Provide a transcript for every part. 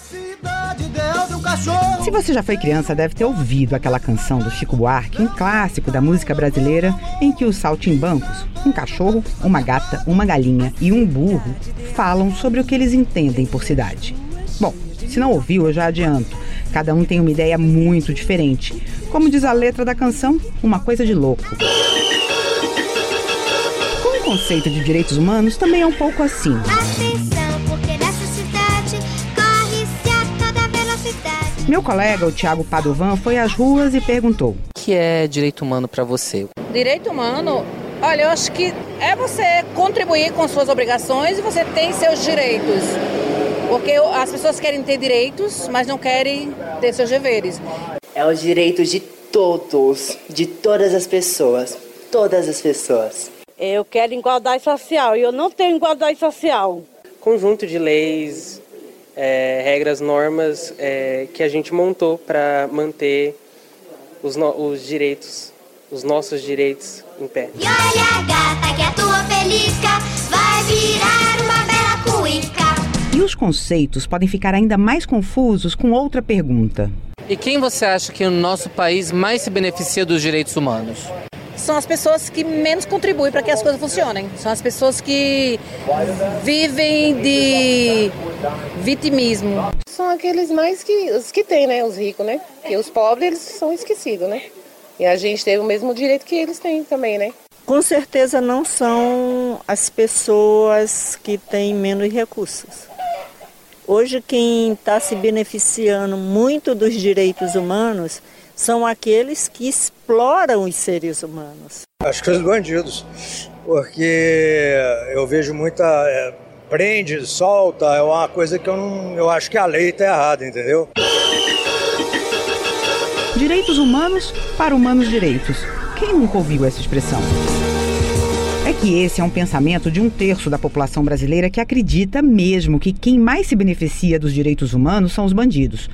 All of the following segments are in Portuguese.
Se você já foi criança, deve ter ouvido aquela canção do Chico Buarque, um clássico da música brasileira, em que os saltimbancos, um cachorro, uma gata, uma galinha e um burro, falam sobre o que eles entendem por cidade. Bom, se não ouviu, eu já adianto. Cada um tem uma ideia muito diferente. Como diz a letra da canção, uma coisa de louco. Com o conceito de direitos humanos também é um pouco assim. Atenção, porque nessa cidade corre-se a toda velocidade. Meu colega, o Thiago Padovan, foi às ruas e perguntou: O que é direito humano para você? Direito humano, olha, eu acho que é você contribuir com suas obrigações e você tem seus direitos. Porque as pessoas querem ter direitos, mas não querem ter seus deveres. É os direitos de todos, de todas as pessoas. Todas as pessoas. Eu quero igualdade social e eu não tenho igualdade social. Conjunto de leis, regras, normas que a gente montou para manter os direitos, os nossos direitos em pé. E olha, gata, que a tua pelisca vai virar uma bela cuíca. E os conceitos podem ficar ainda mais confusos com outra pergunta. E quem você acha que no nosso país mais se beneficia dos direitos humanos? São as pessoas que menos contribuem para que as coisas funcionem. São as pessoas que vivem de vitimismo. São aqueles mais os que têm, né? Os ricos, né? E os pobres, eles são esquecidos, né? E a gente teve o mesmo direito que eles têm também, né? Com certeza não são as pessoas que têm menos recursos. Hoje quem está se beneficiando muito dos direitos humanos são aqueles que exploram os seres humanos. Acho que os bandidos, porque eu vejo muita prende, solta, é uma coisa que eu acho que a lei está errada, entendeu? Direitos humanos para humanos direitos. Quem nunca ouviu essa expressão? É que esse é um pensamento de 1/3 da população brasileira que acredita mesmo que quem mais se beneficia dos direitos humanos são os bandidos.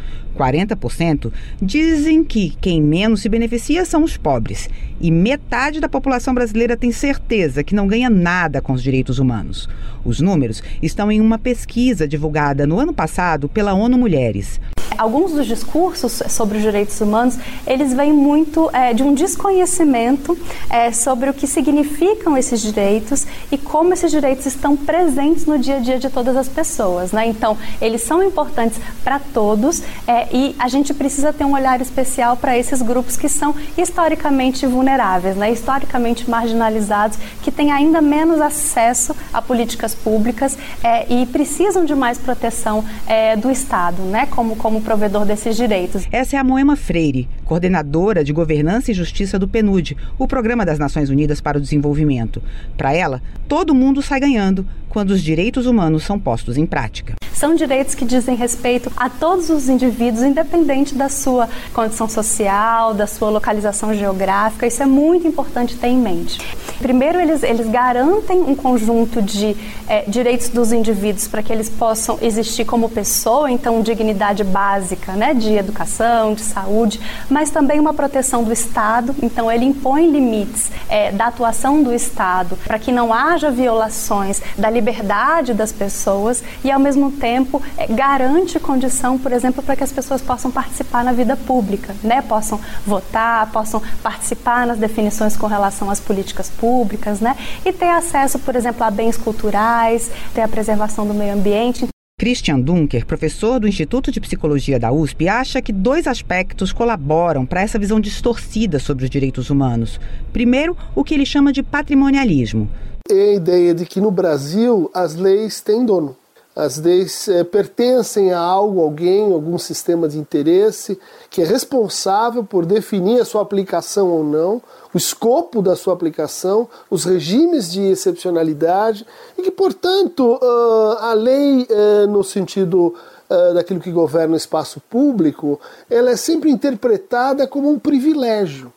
40% dizem que quem menos se beneficia são os pobres. E metade da população brasileira tem certeza que não ganha nada com os direitos humanos. Os números estão em uma pesquisa divulgada no ano passado pela ONU Mulheres. Alguns dos discursos sobre os direitos humanos, eles vêm muito de um desconhecimento sobre o que significam esses direitos e como esses direitos estão presentes no dia a dia de todas as pessoas, né? Então, eles são importantes para todos e a gente precisa ter um olhar especial para esses grupos que são historicamente vulneráveis, né? Historicamente marginalizados, que têm ainda menos acesso a políticas públicas e precisam de mais proteção do Estado, né? Como provedor desses direitos. Essa é a Moema Freire, coordenadora de Governança e Justiça do PNUD, o Programa das Nações Unidas para o Desenvolvimento. Para ela, todo mundo sai ganhando quando os direitos humanos são postos em prática. São direitos que dizem respeito a todos os indivíduos, independente da sua condição social, da sua localização geográfica. Isso é muito importante ter em mente. Primeiro, eles garantem um conjunto de direitos dos indivíduos para que eles possam existir como pessoa, então dignidade básica, né, de educação, de saúde, mas também uma proteção do Estado. Então, ele impõe limites da atuação do Estado para que não haja violações da liberdade das pessoas e, ao mesmo tempo, garante condição, por exemplo, para que as pessoas possam participar na vida pública, né? Possam votar, possam participar nas definições com relação às políticas públicas, né? E ter acesso, por exemplo, a bens culturais, ter a preservação do meio ambiente. Christian Dunker, professor do Instituto de Psicologia da USP, acha que 2 aspectos colaboram para essa visão distorcida sobre os direitos humanos. Primeiro, o que ele chama de patrimonialismo. É a ideia de que no Brasil as leis têm dono. As leis pertencem a alguém, algum sistema de interesse que é responsável por definir a sua aplicação ou não, o escopo da sua aplicação, os regimes de excepcionalidade e que, portanto, a lei, no sentido daquilo que governa o espaço público, ela é sempre interpretada como um privilégio.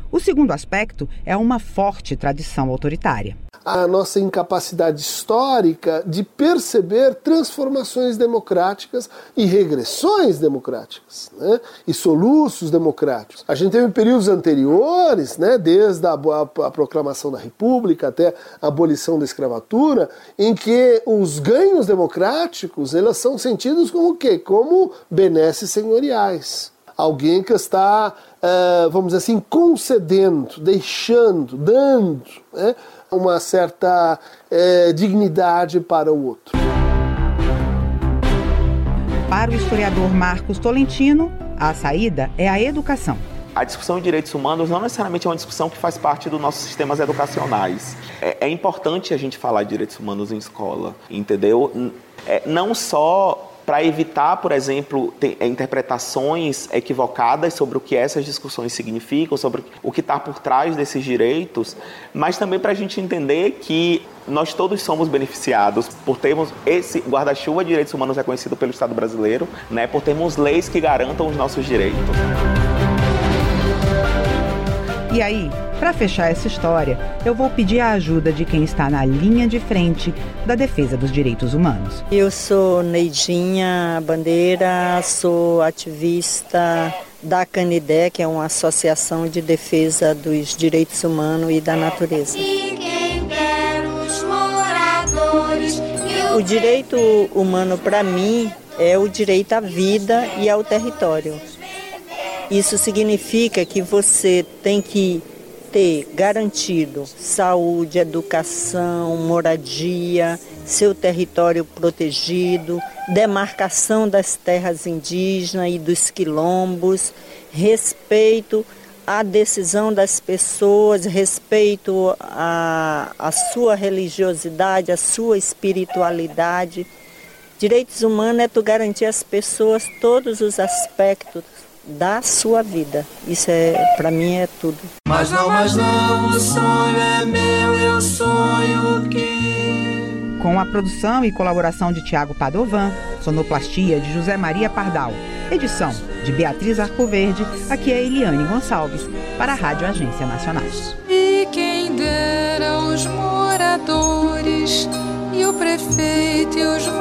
O segundo aspecto é uma forte tradição autoritária. A nossa incapacidade histórica de perceber transformações democráticas e regressões democráticas, né? E soluços democráticos. A gente teve períodos anteriores, né? Desde a proclamação da República até a abolição da escravatura, em que os ganhos democráticos eles são sentidos como o quê? Como benesses senhoriais. Alguém que está, vamos dizer assim, concedendo, deixando, dando, né? Uma certa dignidade para o outro. Para o historiador Marcos Tolentino, a saída é a educação. A discussão de direitos humanos não necessariamente é uma discussão que faz parte dos nossos sistemas educacionais. É importante a gente falar de direitos humanos em escola, entendeu? Não só para evitar, por exemplo, interpretações equivocadas sobre o que essas discussões significam, sobre o que está por trás desses direitos, mas também para a gente entender que nós todos somos beneficiados por termos esse guarda-chuva de direitos humanos reconhecido pelo Estado brasileiro, né, por termos leis que garantam os nossos direitos. E aí, para fechar essa história, eu vou pedir a ajuda de quem está na linha de frente da defesa dos direitos humanos. Eu sou Neidinha Bandeira, sou ativista da Canidé, que é uma associação de defesa dos direitos humanos e da natureza. O direito humano, para mim, é o direito à vida e ao território. Isso significa que você tem que ter garantido saúde, educação, moradia, seu território protegido, demarcação das terras indígenas e dos quilombos, respeito à decisão das pessoas, respeito à sua religiosidade, à sua espiritualidade. Direitos humanos é tu garantir às pessoas todos os aspectos da sua vida. Isso para mim é tudo. Mas não, o sonho é meu, eu sonho que... Com a produção e colaboração de Tiago Padovan, sonoplastia de José Maria Pardal, edição de Beatriz Arcoverde, aqui é Eliane Gonçalves, para a Rádio Agência Nacional. E quem dera os moradores, e o prefeito e os